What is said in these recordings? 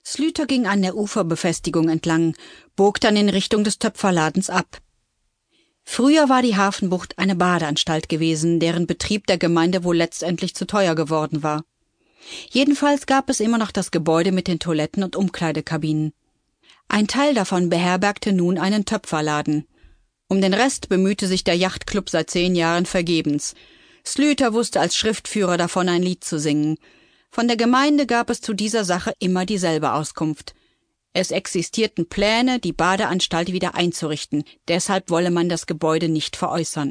Slüter ging an der Uferbefestigung entlang, bog dann in Richtung des Töpferladens ab. Früher war die Hafenbucht eine Badeanstalt gewesen, deren Betrieb der Gemeinde wohl letztendlich zu teuer geworden war. Jedenfalls gab es immer noch das Gebäude mit den Toiletten und Umkleidekabinen. Ein Teil davon beherbergte nun einen Töpferladen. Um den Rest bemühte sich der Yachtclub seit 10 Jahren vergebens. Slüter wusste als Schriftführer davon ein Lied zu singen. Von der Gemeinde gab es zu dieser Sache immer dieselbe Auskunft. Es existierten Pläne, die Badeanstalt wieder einzurichten, deshalb wolle man das Gebäude nicht veräußern.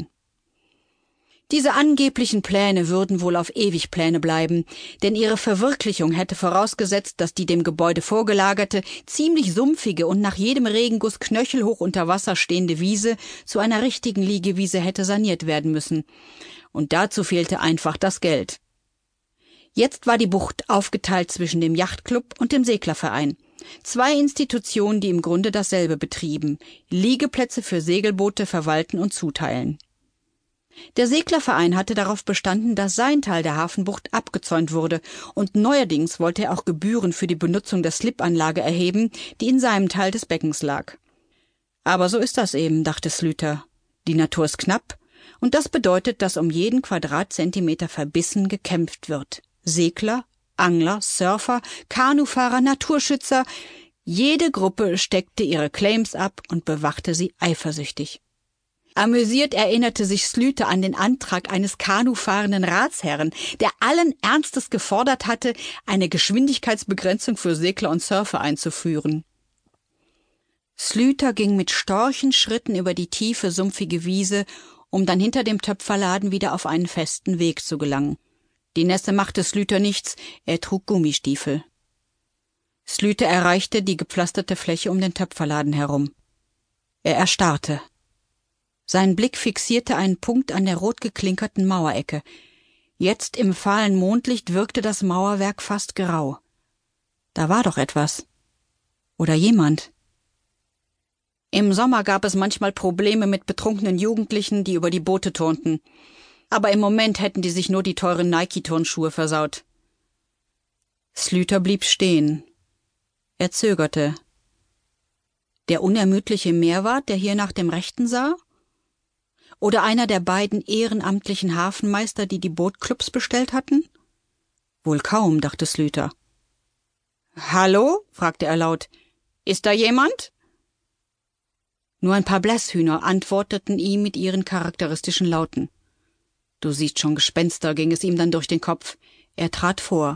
Diese angeblichen Pläne würden wohl auf ewig Pläne bleiben, denn ihre Verwirklichung hätte vorausgesetzt, dass die dem Gebäude vorgelagerte, ziemlich sumpfige und nach jedem Regenguss knöchelhoch unter Wasser stehende Wiese zu einer richtigen Liegewiese hätte saniert werden müssen. Und dazu fehlte einfach das Geld. Jetzt war die Bucht aufgeteilt zwischen dem Yachtclub und dem Seglerverein. 2 Institutionen, die im Grunde dasselbe betrieben, Liegeplätze für Segelboote verwalten und zuteilen. Der Seglerverein hatte darauf bestanden, dass sein Teil der Hafenbucht abgezäunt wurde, und neuerdings wollte er auch Gebühren für die Benutzung der Slipanlage erheben, die in seinem Teil des Beckens lag. Aber so ist das eben, dachte Slüter. Die Natur ist knapp, und das bedeutet, dass um jeden Quadratzentimeter verbissen gekämpft wird. Segler, Angler, Surfer, Kanufahrer, Naturschützer, jede Gruppe steckte ihre Claims ab und bewachte sie eifersüchtig. Amüsiert erinnerte sich Slüter an den Antrag eines kanufahrenden Ratsherren, der allen Ernstes gefordert hatte, eine Geschwindigkeitsbegrenzung für Segler und Surfer einzuführen. Slüter ging mit Storchenschritten über die tiefe, sumpfige Wiese, um dann hinter dem Töpferladen wieder auf einen festen Weg zu gelangen. Die Nässe machte Slüter nichts, er trug Gummistiefel. Slüter erreichte die gepflasterte Fläche um den Töpferladen herum. Er erstarrte. Sein Blick fixierte einen Punkt an der rot geklinkerten Mauerecke. Jetzt im fahlen Mondlicht wirkte das Mauerwerk fast grau. Da war doch etwas. Oder jemand. Im Sommer gab es manchmal Probleme mit betrunkenen Jugendlichen, die über die Boote turnten. Aber im Moment hätten die sich nur die teuren Nike-Turnschuhe versaut. Slüter blieb stehen. Er zögerte. Der unermüdliche Meerwart, der hier nach dem Rechten sah? Oder einer der beiden ehrenamtlichen Hafenmeister, die die Bootclubs bestellt hatten? Wohl kaum, dachte Slüter. »Hallo?« fragte er laut. »Ist da jemand?« Nur ein paar Blässhühner antworteten ihm mit ihren charakteristischen Lauten. »Du siehst schon Gespenster«, ging es ihm dann durch den Kopf. Er trat vor.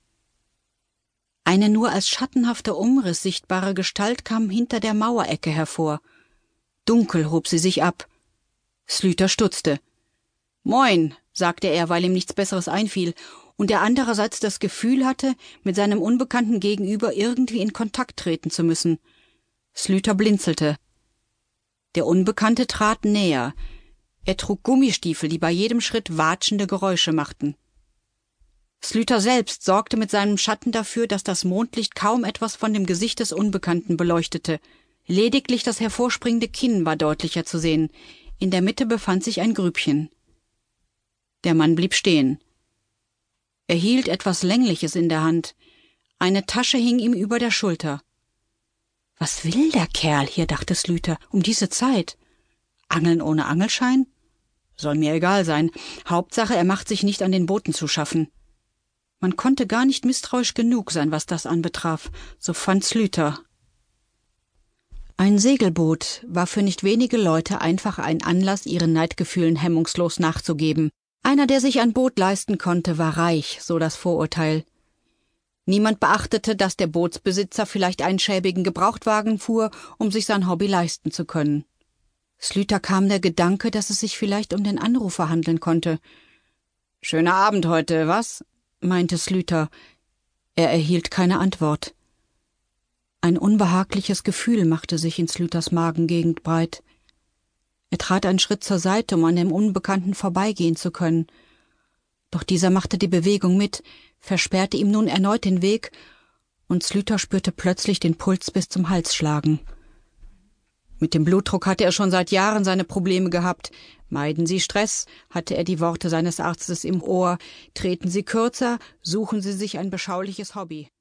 Eine nur als schattenhafter Umriss sichtbare Gestalt kam hinter der Mauerecke hervor. Dunkel hob sie sich ab. Slüter stutzte. »Moin«, sagte er, weil ihm nichts Besseres einfiel, und er andererseits das Gefühl hatte, mit seinem unbekannten Gegenüber irgendwie in Kontakt treten zu müssen. Slüter blinzelte. Der Unbekannte trat näher. Er trug Gummistiefel, die bei jedem Schritt watschende Geräusche machten. Slüter selbst sorgte mit seinem Schatten dafür, dass das Mondlicht kaum etwas von dem Gesicht des Unbekannten beleuchtete. Lediglich das hervorspringende Kinn war deutlicher zu sehen. In der Mitte befand sich ein Grübchen. Der Mann blieb stehen. Er hielt etwas Längliches in der Hand. Eine Tasche hing ihm über der Schulter. »Was will der Kerl hier?« dachte Slüter, »um diese Zeit? Angeln ohne Angelschein? Soll mir egal sein. Hauptsache, er macht sich nicht an den Booten zu schaffen.« Man konnte gar nicht misstrauisch genug sein, was das anbetraf, so fand Slüter. Ein Segelboot war für nicht wenige Leute einfach ein Anlass, ihren Neidgefühlen hemmungslos nachzugeben. Einer, der sich ein Boot leisten konnte, war reich, so das Vorurteil. Niemand beachtete, dass der Bootsbesitzer vielleicht einen schäbigen Gebrauchtwagen fuhr, um sich sein Hobby leisten zu können. Slüter kam der Gedanke, dass es sich vielleicht um den Anrufer handeln konnte. »Schöner Abend heute, was?« meinte Slüter. Er erhielt keine Antwort. Ein unbehagliches Gefühl machte sich in Slüters Magengegend breit. Er trat einen Schritt zur Seite, um an dem Unbekannten vorbeigehen zu können. Doch dieser machte die Bewegung mit, versperrte ihm nun erneut den Weg, und Slüter spürte plötzlich den Puls bis zum Hals schlagen. Mit dem Blutdruck hatte er schon seit Jahren seine Probleme gehabt. Meiden Sie Stress, hatte er die Worte seines Arztes im Ohr. Treten Sie kürzer, suchen Sie sich ein beschauliches Hobby.